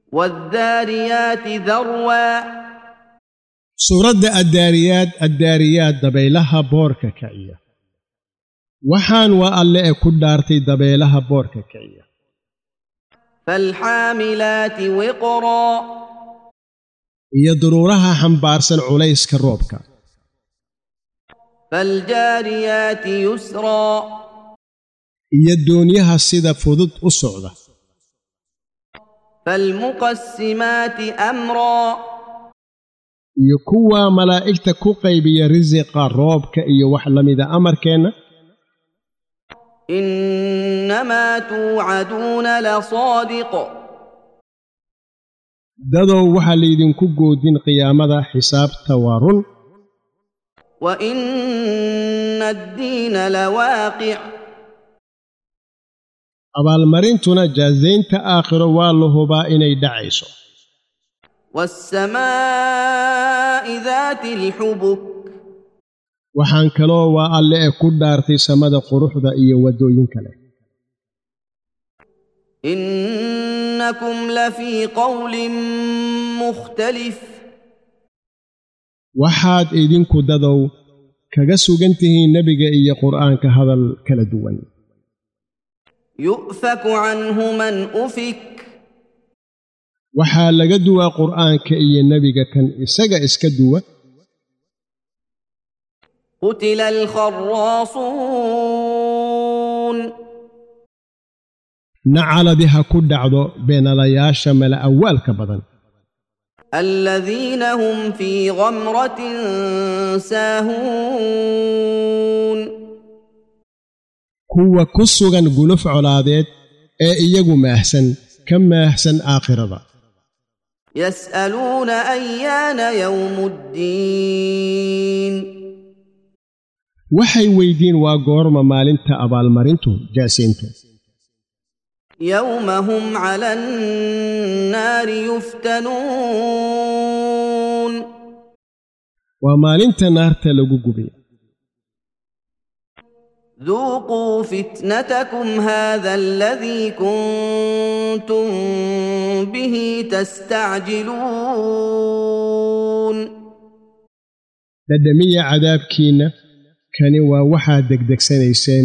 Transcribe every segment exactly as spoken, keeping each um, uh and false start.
والذاريات ذروا سورة الداريات الداريات دبيلها بوركا كعية وحان وألا أكون دارتي دبيلها بوركا كعية فالحاملات وقرا يضرورها حنبارسن عليس كالروبكا فالجاريات يسرا يدونيها السيدة فضد أسعودة فالمقسمات أمرا يكوى ملائكة كوقيبية رزق روبك إيو وحلم إذا أمر كان إنما توعدون لصادق دادو وحليدين كوكو دين قيامة حساب توارن وإن الدين لواقع abaalmarintuna jaazaynta aakhiro waa la hubaa inay dhacayso والسماء ذات الحبك waxaan kaloo waa alle ee ku dhaartay samada quruxda iyo wadooyin kale إنكم لفي قول مختلف waxaad idinku dadow kaga sugantihiin nabiga iyo quraanka hadal kala duwan يؤفك عنه من أفك waxaa laga duwaa quraanka iyo nabiga kan isaga iska duwa قتل الخراصون nacala biha ku dhacdo beenalayaasha mala awaalka badan الذين هم في غمرة ساهون kuwa ku sugan guluf colaadeed ee iyagu maahsan ka maahsan aakhirada يسألون أيان يوم الدين waxay weydiin waa goorma maalinta abaalmarintu jaasiinta يوم هم على النار يفتنون waa maalinta naarta lagu gubiyo ذوقوا فتنتكم هذا الذي كنتم به تستعجلون dadamiya cadaabkiina kani waa waxaad degdegsanayseen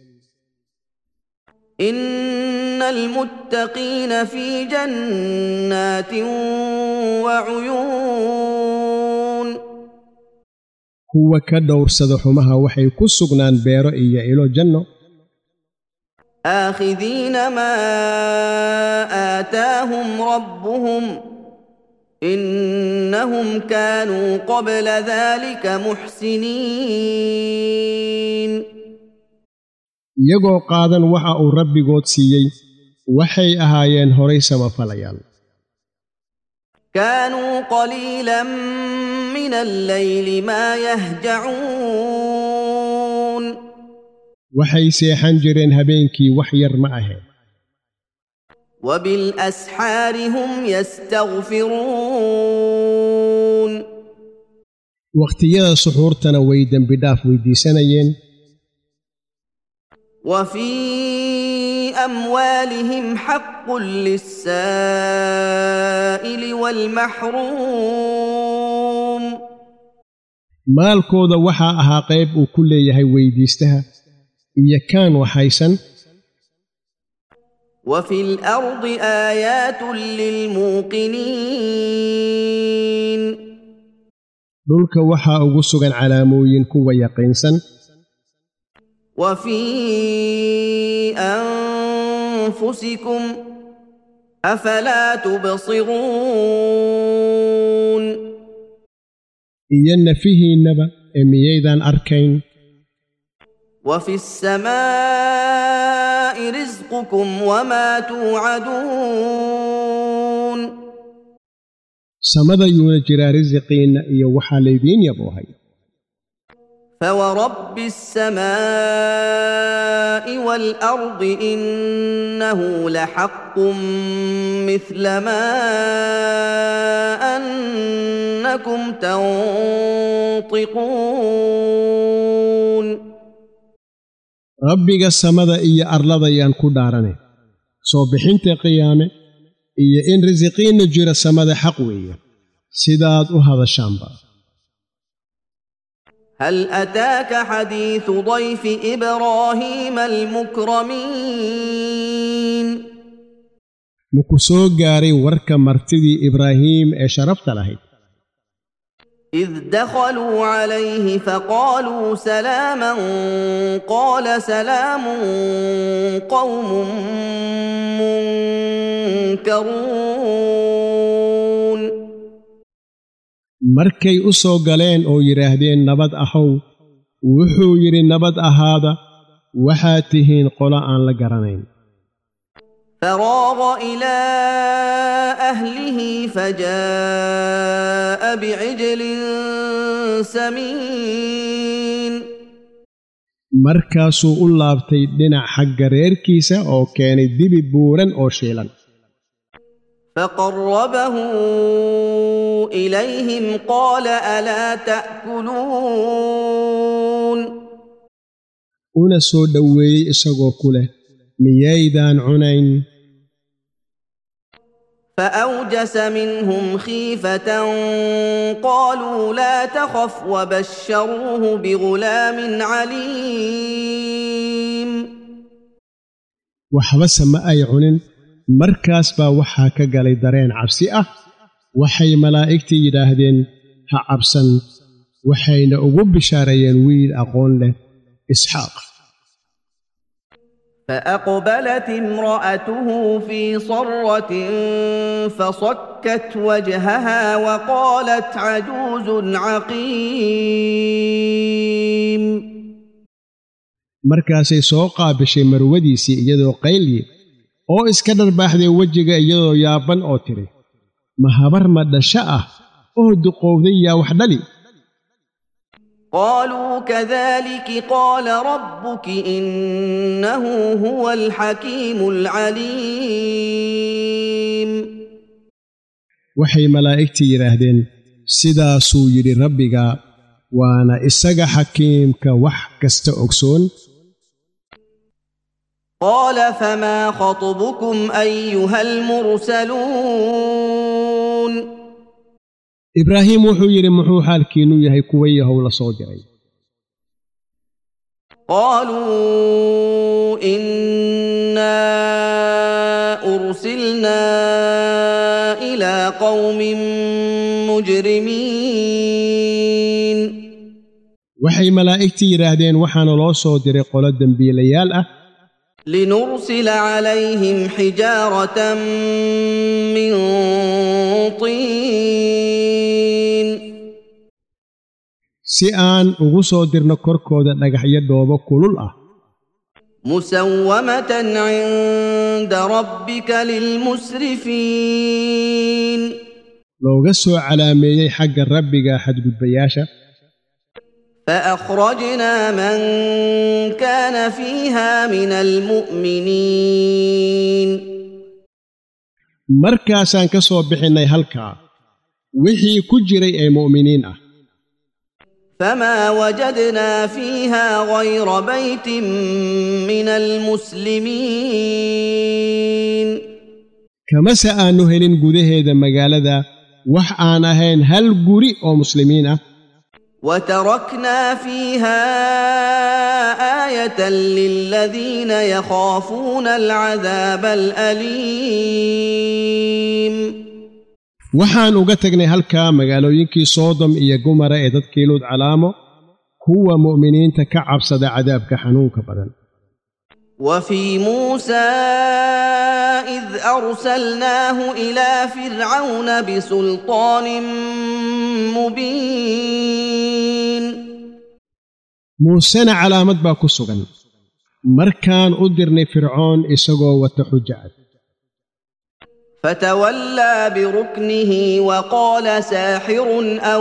إن المتقين في جنات وعيون kuwa ka dhowrsada xumaha waxay ku sugnaan beero iyo ilo janno آخذين ما آتاهم ربهم إنهم كانوا قبل ذلك محسنين iyagoo qaadan waxa uu rabbigood siiyey waxay ahaayeen horay samafalayaal كانوا قليلا من الليل ما يهجعون waxay seexan jireen habeenkii wax yar ma ahayn وبالأسحار هم يستغفرون waqtiyada suxuurtana way dembi dhaaf weydiisanayeen وفي أموالهم حق للسائل والمحروم maalkooda waxaa ahaa qayb uu ku leeyahay weydiistaha iyo kaan waxaysan وفي الأرض آيات للموقنين dhulka waxaa ugu sugan calaamooyin kuwa yaqiinsan وفي أنفسكم أفلا تبصرون iyo nafihiinnaba ee miyaydaan arkayn وفي السماء رزقكم وما توعدون samada yuuna jiraa risiqiinna iyo waxaa laydiin yaboohay فورب السماء والأرض إنه لحق مثل ما أنكم تنطقون rabbiga samada iyo arladayaan ku dhaarane soo bixinta qiyaame iyo in risiqiinna jira samada xaq weeye sidaad u hadashaanba. هل أتاك حديث ضيف إبراهيم المكرمين muku soo gaaray warka martidii Ibraahim ee sharafta lahayd إذ دخلوا عليه فقالوا سلاما قال سلام قوم منكرون markay u soo galeen oo yiraahdeen nabad ahow wuxuu yiri nabad ahaada waxaa tihiin qolo aan la garanayn. فراغ إلى أهله فجاء بعجل سمين markaasuu u laabtay dhinac xagga reerkiisa oo keenay dibi buuran oo shiilan. فقربه إليهم قال ألا تأكلون una soo dhoweeyey isagoo ku leh miyaydaan cunayn. فأوجس منهم خيفة قالوا لا تخف وبشروه بغلام عليم waxba sama ay cunin markaas baa waxaa ka galay dareen cabsi ah waxay malaa'igtii yidhaahdeen ha cabsan waxayna ugu bishaarayeen wiil aqoon leh Isxaaq. فأقبلت امرأته في صرة فصكت وجهها وقالت عجوز عقيم markaasay soo qaabishay marwadiisii iyadoo qayliye oo iska dharbaaxday wejiga iyadoo yaaban oo tiri ma habar ma dhasha ah oo duqowday yaa wax dhali. قالوا كذلك قال ربك إنه هو الحكيم العليم waxay malaa'igtii yiraahdeen sidaasuu yiri rabbiga waana isaga xakiimka wax kasta ogsoon. قال فما خطبكم أيها المرسلون Ibraahim wuxuu yiri muxuu xaalkiinu yahay kuwa yahow la soo diray. قالوا إنا أرسلنا إلى قوم مجرمين waxay malaa'igtii yiraahdeen waxaana loo soo diray qolo dambiilayaal ah لنرسل عليهم حجارة من طين si aan ugu soo dirno korkooda dhagaxyo dhoobo kulul ah مسومة عند ربك للمسرفين looga soo calaameeyey xagga rabbiga xadgudbayaasha. فأخرجنا من كان فيها من المؤمنين markaasaan ka soo bixinay halkaa wixii ku jiray ee mu'miniin ah. فما وجدنا فيها غير بيت من المسلمين kama se aanu helin gudaheeda magaalada wax aan ahayn hal guri oo muslimiin ah. وتركنا فيها آية للذين يخافون العذاب الأليم waxaan uga tagnay halkaa magaalooyinkii Soodom iyo Gomara ee dadkii Luud calaamo kuwa mu'miniinta ka cabsada cadaabka xanuunka badan. وفي موسى إذ أرسلناه إلى فرعون بسلطان مبين muusena calaamad baa ku sugan markaan u dirnay fircoon isagoo wata xujjad. فتولى بركنه وقال ساحر أو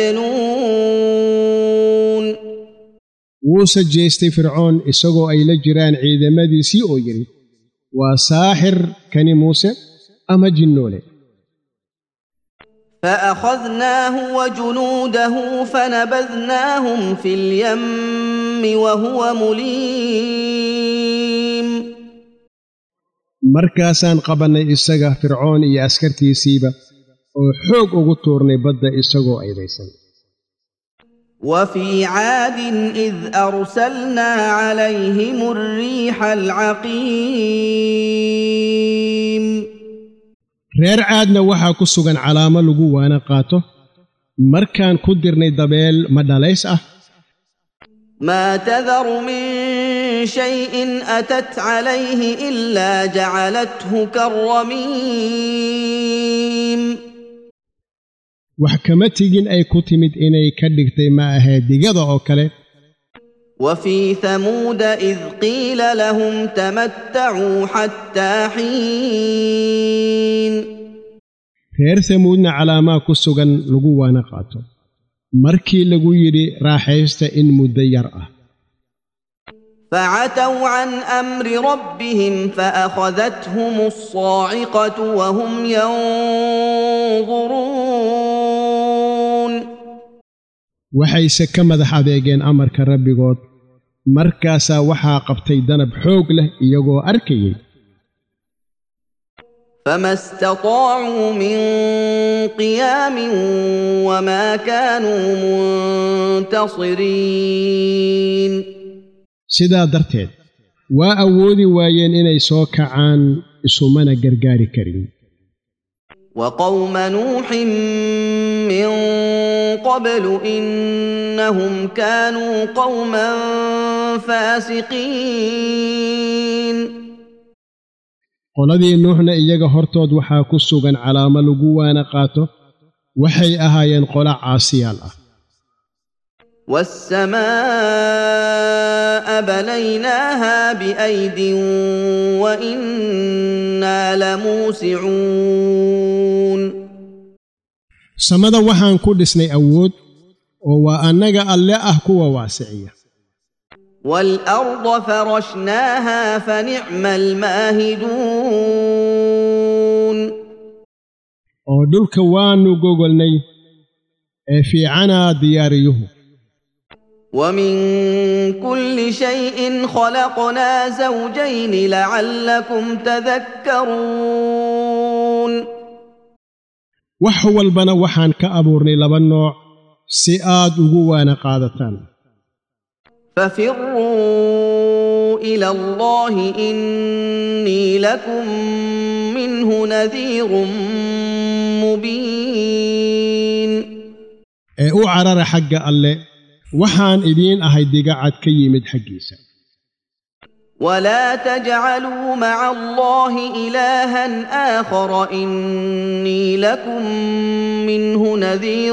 مجنون wuuse jeestay fircoon isagoo ay la jiraan ciidamadiisii oo yiri waa saaxir kani muuse ama jinnoole. فأخذناه وجنوده فنبذناهم في اليم وهو مليم markaasaan qabanay isaga fircoon iyo askartiisiiba oo xoog ugu tuurnay badda isagoo aydaysan وفي عاد إذ أرسلنا عليهم الريح العقيم reer caadna waxaa ku sugan calaamo lagu waana qaato markaan ku dirnay dabeel madhalays ah ما تذر من شيء أتت عليه إلا جعلته كالرميم wax kama tigin ay ku timid inay ka dhigtay ma ahayd digada oo kale وفي ثمود إذ قيل لهم تمتعوا حتى حين reer samuudna calaamaa ku sugan lagu waana qaato markii lagu yidhi raaxaysta in muddo yar ah فعتوا عن أمر ربهم فأخذتهم الصاعقة وهم ينظرون waxayse ka madax adeegeen amarka rabbigood markaasaa waxaa qabtay danab xoog leh iyagoo arkayay فما استطاعوا من قيام وما كانوا منتصرين sidaa darteed waa awoodi waayeen inay soo kacaan isumana gargaari karin وقوم نوح من قبل إنهم كانوا قوما فاسقين qoladii nuuxna iyaga hortood waxaa ku sugan calaamo lagu waana qaato waxay ahaayeen qola caasiyaal ah والسماء بنيناها بأيد وإنا لموسعون samada waxaan ku dhisnay awood oo waa annaga alle ah kuwa waasiciya والأرض فرشناها فنعم الماهدون oo dhulka waanu gogolnay ee fiicanaa diyaariyuhu ومن كل شيء خلقنا زوجين لعلكم تذكرون wax walbana waxaan ka abuurnay laba nooc si aad ugu waana qaadataan ففروا إلى الله إني لكم منه نذير مبين ee u carara xagga alle waxaan idiin ahay digacad ka yimid xaggiisa ولا تجعلوا مع الله إلها آخر إني لكم منه نذير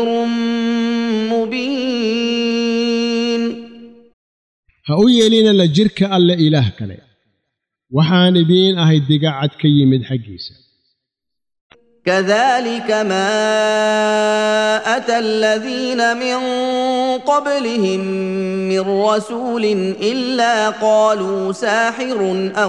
مبين ha u yeelina la jirka alle ilaah kale waxaan idiin ahay digacad ka yimid xaggiisa كذلك ما أتى الذين من قبلهم من رسول إلا قالوا ساحر أو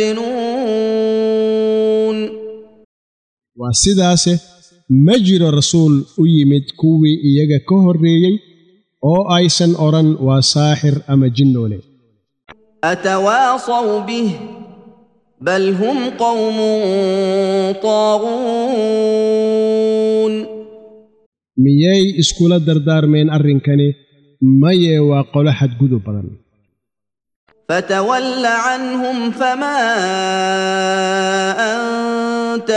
مجنون waa sidaase ma jiro rasuul u yimid kuwii iyaga ka horreeyey oo aysan odhan waa saaxir ama jinnoole أتواصوا به بل هم قوم طاغون miyay iskula dardaarmeen arrinkani maye waa qolo xadgudub badan فتول عنهم فما أنت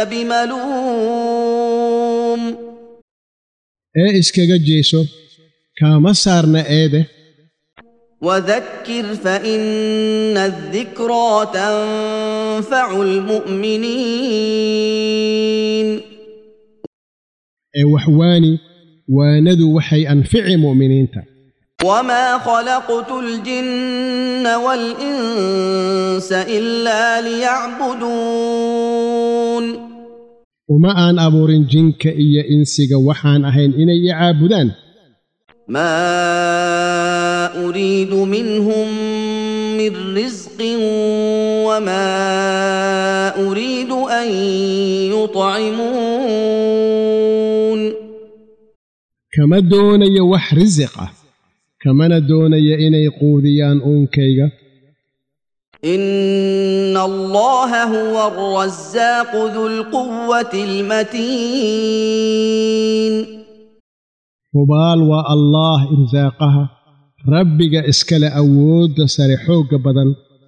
بملوم ee iskaga jeeso kaama saarna eede وذكر فإن الذكرى تنفع المؤمنين ee waxwaani waanadu waxay anfici mu'miniinta وما خلقت الجن والإنس إلا ليعبدون uma aan abuurin jinka iyo insiga waxaan ahayn inay i caabudaan ما أريد منهم من رزق وما أريد أن يطعمون kama doonayo wax risiq ah kamana doonaya inay quudiyaan uunkayga إن الله هو الرزاق ذو القوة المتين hubaal waa allaah irsaaqaha rabbiga iskale awoodda sare xoogga badan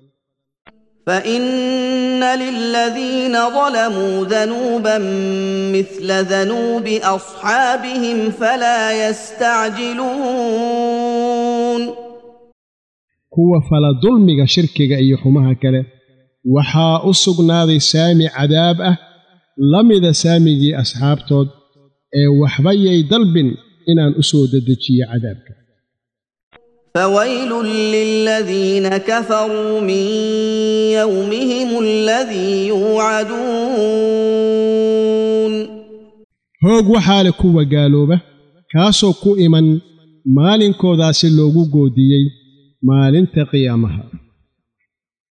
فإن للذين ظلموا ذنوبا مثل ذنوب أصحابهم فلا يستعجلون kuwa fala dulmiga shirkiga iyo xumaha kale waxaa u sugnaaday saami cadaab ah lamida saamigii asxaabtood ee waxba yay dalbin inaan u soo dedejiyo cadaabka فويل للذين كفروا من يومهم الذي يوعدون hoog waxaa le kuwa gaalooba kaasoo ku iman maalinkoodaasi loogu goodiyey maalinta qiyaamaha